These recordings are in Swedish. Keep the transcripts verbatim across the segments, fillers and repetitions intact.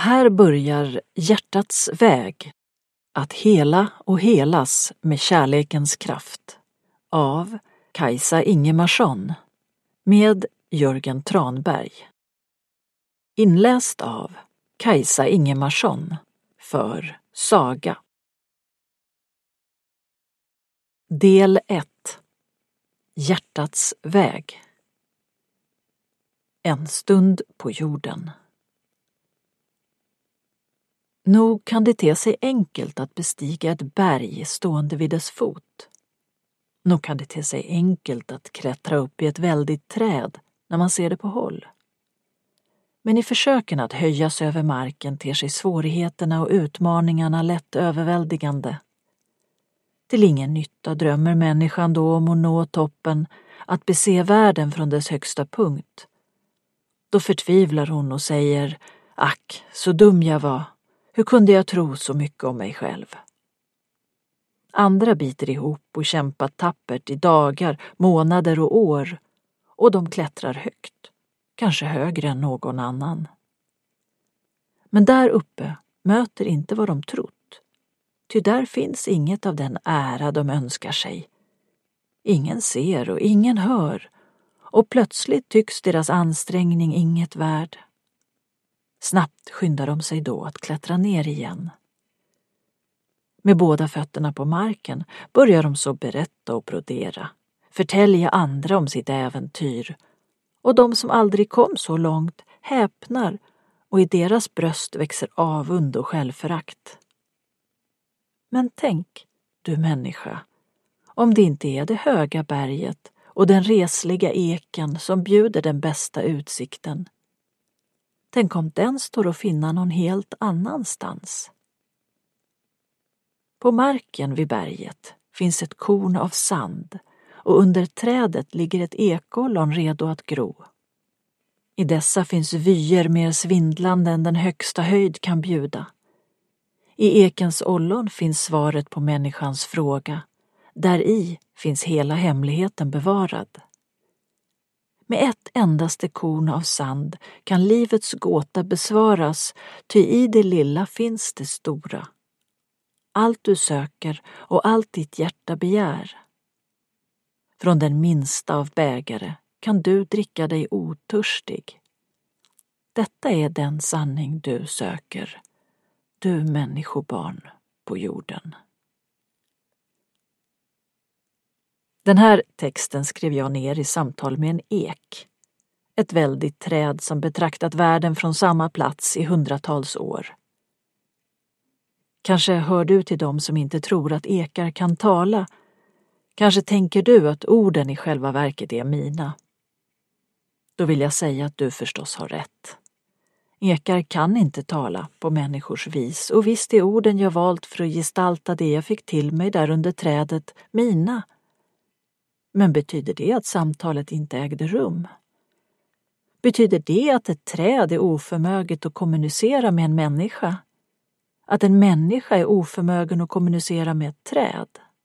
Här börjar hjärtats väg, att hela och helas med kärlekens kraft, av Kajsa Ingemarsson, med Jörgen Tranberg. Inläst av Kajsa Ingemarsson för Saga. Del ett. Hjärtats väg. En stund på jorden. Nog kan det te sig enkelt att bestiga ett berg stående vid dess fot. Nog kan det te sig enkelt att klättra upp i ett väldigt träd när man ser det på håll. Men i försöken att höja sig över marken ter sig svårigheterna och utmaningarna lätt överväldigande. Till ingen nytta drömmer människan då om att nå toppen, att bese världen från dess högsta punkt. Då förtvivlar hon och säger: ack, så dum jag var. Hur kunde jag tro så mycket om mig själv? Andra biter ihop och kämpar tappert i dagar, månader och år, och de klättrar högt, kanske högre än någon annan. Men där uppe möter inte vad de trott, ty där finns inget av den ära de önskar sig. Ingen ser och ingen hör, och plötsligt tycks deras ansträngning inget värd. Snabbt skyndar de sig då att klättra ner igen. Med båda fötterna på marken börjar de så berätta och brodera, förtälja andra om sitt äventyr, och de som aldrig kom så långt häpnar, och i deras bröst växer avund och självförakt. Men tänk, du människa, om det inte är det höga berget och den resliga eken som bjuder den bästa utsikten. Tänk om den står att finna någon helt annanstans. På marken vid berget finns ett korn av sand, och under trädet ligger ett ekollon redo att gro. I dessa finns vyer mer svindlande än den högsta höjd kan bjuda. I ekens ollon finns svaret på människans fråga. Där i finns hela hemligheten bevarad. Med ett endaste korn av sand kan livets gåta besvaras, ty i det lilla finns det stora. Allt du söker och allt ditt hjärta begär. Från den minsta av bägare kan du dricka dig otörstig. Detta är den sanning du söker, du människobarn på jorden. Den här texten skrev jag ner i samtal med en ek. Ett väldigt träd som betraktat världen från samma plats i hundratals år. Kanske hör du till dem som inte tror att ekar kan tala. Kanske tänker du att orden i själva verket är mina. Då vill jag säga att du förstås har rätt. Ekar kan inte tala på människors vis, och visst är orden jag valt för att gestalta det jag fick till mig där under trädet mina. Men betyder det att samtalet inte ägde rum? Betyder det att ett träd är oförmöget att kommunicera med en människa? Att en människa är oförmögen att kommunicera med ett träd?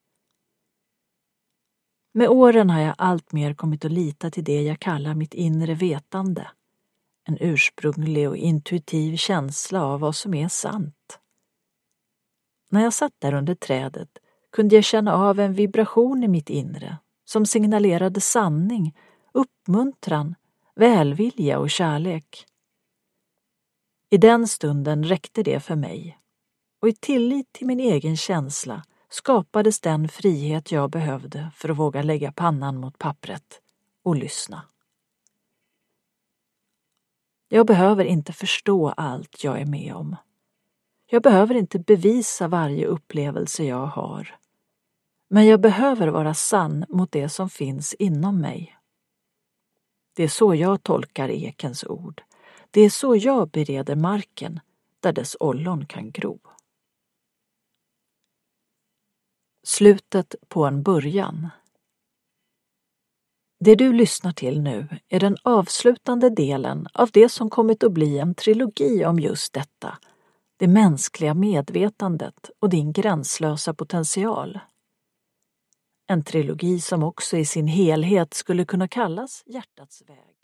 Med åren har jag allt mer kommit att lita till det jag kallar mitt inre vetande. En ursprunglig och intuitiv känsla av vad som är sant. När jag satt där under trädet kunde jag känna av en vibration i mitt inre som signalerade sanning, uppmuntran, välvilja och kärlek. I den stunden räckte det för mig, och i tillit till min egen känsla skapades den frihet jag behövde för att våga lägga pannan mot pappret och lyssna. Jag behöver inte förstå allt jag är med om. Jag behöver inte bevisa varje upplevelse jag har. Men jag behöver vara sann mot det som finns inom mig. Det är så jag tolkar ekens ord. Det är så jag bereder marken där dess ollon kan gro. Slutet på en början. Det du lyssnar till nu är den avslutande delen av det som kommit att bli en trilogi om just detta. Det mänskliga medvetandet och din gränslösa potential. En trilogi som också i sin helhet skulle kunna kallas Hjärtats väg.